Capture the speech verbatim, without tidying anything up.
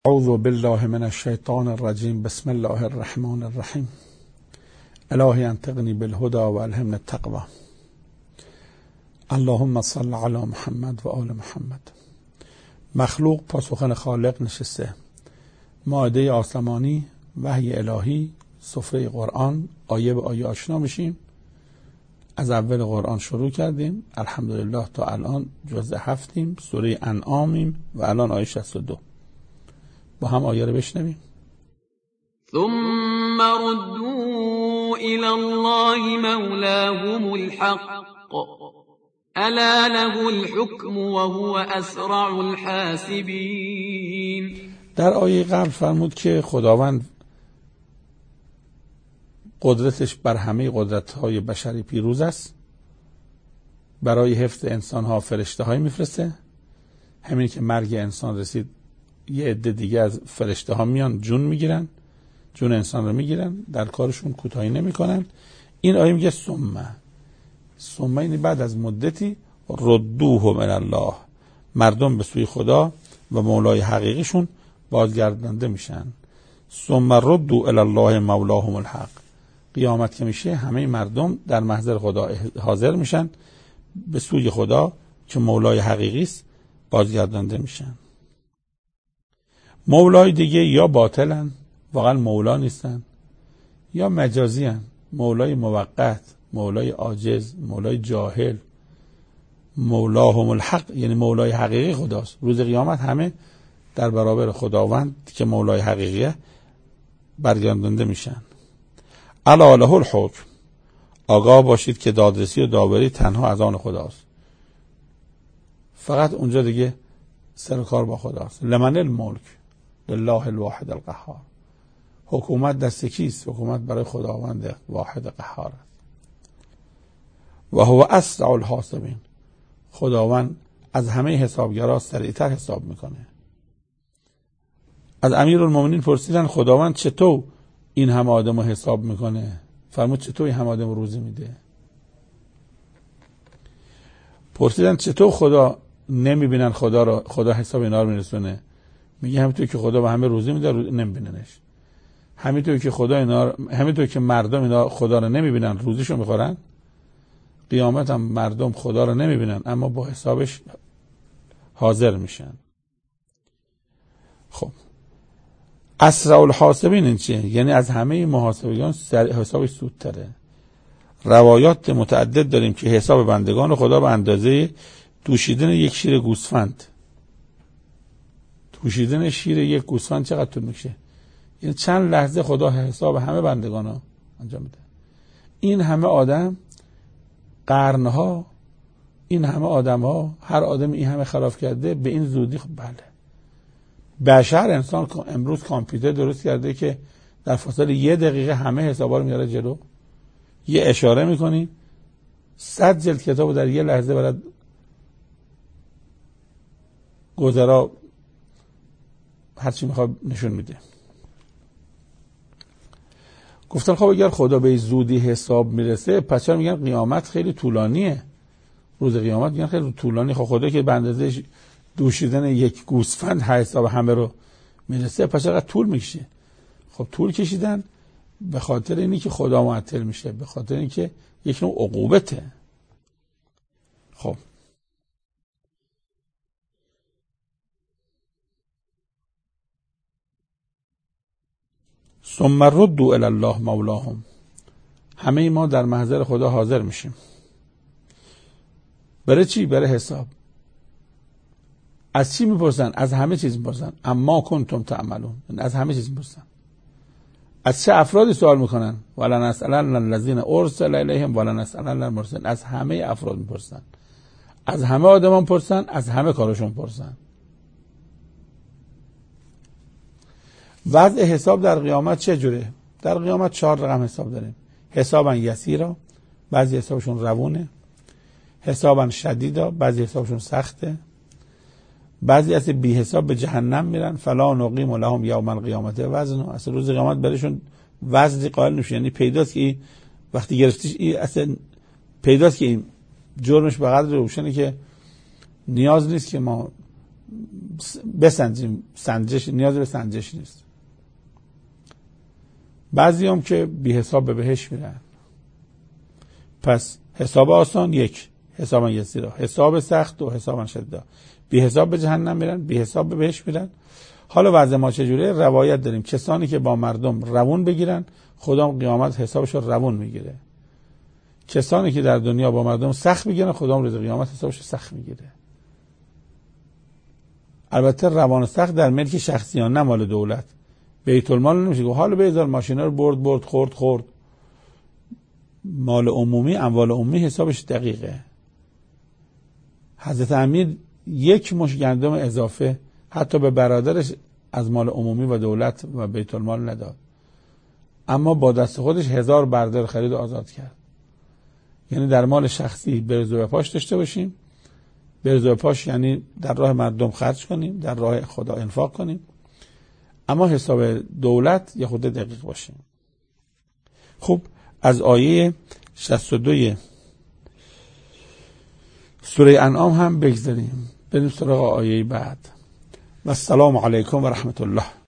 اعوذ بالله من الشیطان الرجیم. بسم الله الرحمن الرحیم. الهی انطقنی بالهدى و الهمنی التقوی. اللهم صل علی محمد و آل محمد. مخلوق پاسخن خالق نشسته. مائده آسمانی، وحی الهی، سفره قرآن، آیه به آیه آشنا میشیم. از اول قرآن شروع کردیم، الحمدلله تا الان جزء هفتیم، سوره انعامیم و الان آیه شصت و دو. با هم آیه رو بشنویم. ثم ردوا الى الله مولاهم الحق الا له الحكم وهو اسرع الحاسبین. در آیه قبل فرمود که خداوند قدرتش بر همه قدرت‌های بشری پیروز است. برای حفظ انسان‌ها فرشته‌های میفرسته. همین که مرگ انسان رسید یه عده دیگه از فرشته ها میان جون میگیرن، جون انسان رو میگیرن، در کارشون کوتاهی نمیکنن. این آیه میگه ثم ثم یعنی بعد از مدتی ردوه من الله، مردم به سوی خدا و مولای حقیقیشون بازگردانده میشن. ثم ردوا الی الله مولاهم الحق. قیامت که میشه همه مردم در محضر خدا حاضر میشن، به سوی خدا که مولای حقیقی است بازگردانده میشن. مولای دیگه یا باطلن، واقعا مولا نیستن، یا مجازی هن. مولای موقت، مولای عاجز، مولای جاهل. مولاهم الحق یعنی مولای حقیقی خداست. روز قیامت همه در برابر خداوند که مولای حقیقیه برگردانده میشن. الا له الحکم، آگاه باشید که دادرسی و داوری تنها از آن خداست. فقط اونجا دیگه سر کار با خداست. لمن الملک لله الواحد القهار. حکومت دست کیست؟ حکومت برای خداوند واحد قهار است. و هو اسرع الحاسبین. خداوند از همه حسابگرا سریعتر حساب میکنه. از امیرالمومنین پرسیدن خداوند چطور این همه آدم رو حساب میکنه؟ فرمود چطور این همه آدم رو روزی میده؟ پرسیدن چطور خدا نمیبینن خدا رو، خدا حساب اینا رو میرسونه؟ میگه همینطور که خدا به همه روزی میده نمیبیننش. همینطور که خدا اینا، همینطور که مردم اینا خدا رو نمیبینن روزیشو میخورن، قیامت هم مردم خدا رو نمیبینن اما با حسابش حاضر میشن. خب اسرع الحاسبین این چیه؟ یعنی از همه محاسبگان حسابش سودتره. روایات متعدد داریم که حساب بندگان خدا به اندازه دوشیدن یک شیر گوسفند. دوشیدن شیر یک گوسفند چقدر طول میشه؟ یعنی چند لحظه خدا حساب همه بندگان ها انجام میده. این همه آدم، قرنها، این همه آدم ها، هر آدم این همه خلاف کرده به این زودی. خب بله، بشر انسان امروز کامپیوتر درست کرده که در فاصله یه دقیقه همه حسابا رو میاره جلو. یه اشاره میکنی صد جلد کتابو در یه لحظه برات گذرا هرچی میخواد نشون میده. گفتن خب اگر خدا به زودی حساب میرسه پس چرا میگن قیامت خیلی طولانیه؟ روز قیامت میگن خیلی طولانی. خب خدا که به اندازه دوشیدن یک گوسفند حساب همه رو میرسه پس چقدر طول میکشه؟ خب طول کشیدن به خاطر اینی که خدا معطل میشه، به خاطر اینکه یک نوع عقوبته. خب ثم ردوا الی الله مولاهم. همه ما در محضر خدا حاضر میشیم. برای چی؟ برای حساب. از چی میپرسن؟ از همه چیز میپرسن. اما کنتم تعملون، از همه چیز میپرسن. از چه افرادی سوال میکنن؟ ولنسألن الذین ارسل الیهم ولنسألن المرسلین. از همه افراد میپرسن، از همه آدمان پرسن، از همه کارشون پرسن. وضع حساب در قیامت چه جوره؟ در قیامت چهار رقم حساب داریم. حسابا یسیرا، بعضی حسابشون روونه. حسابا شدیدا، بعضی حسابشون سخته. بعضی از بی حساب به جهنم میرن. فلا نقیم لهم یوم القیامت وزنا. اصلا روز قیامت برایشون وزنی قائل نمیشه. یعنی پیداست که وقتی گرفتیش این اصلا پیداست که این جرمش به قدر روشنه که نیاز نیست که ما بسنجیم، سنجش نیاز به سنجش نیست. بعضی هم که بی حساب به بهش میرن. پس حساب آسان یک، حساب یسیرا، حساب سخت و حساب شدید. بی حساب به جهنم میرن، بی حساب به بهش میرن. حالا وضع ما چجوریه؟ روایت داریم کسانی که با مردم روون بگیرن خدا قیامت حسابش رو روون میگیره. کسانی که در دنیا با مردم سخت بگیرن خدا روز قیامت حسابش رو سخت میگیره. البته روان سخت در ملک شخصیان، نه مال دولت. بیت المال نمیشه که حالا بذار ماشینا رو برد برد خورد خورد. مال عمومی، اموال عمومی حسابش دقیقه. حضرت امیر یک مش گندم اضافه حتی به برادرش از مال عمومی و دولت و بیت المال نداد، اما با دست خودش هزار بردار خرید و آزاد کرد. یعنی در مال شخصی برز و پاش داشته باشیم. برز و پاش یعنی در راه مردم خرج کنیم، در راه خدا انفاق کنیم، اما حساب دولت یه خود دقیق باشیم. خب از آیه شصت و دو سوره انعام هم بگذاریم، بریم سراغ آیه بعد. و السلام علیکم و رحمت الله.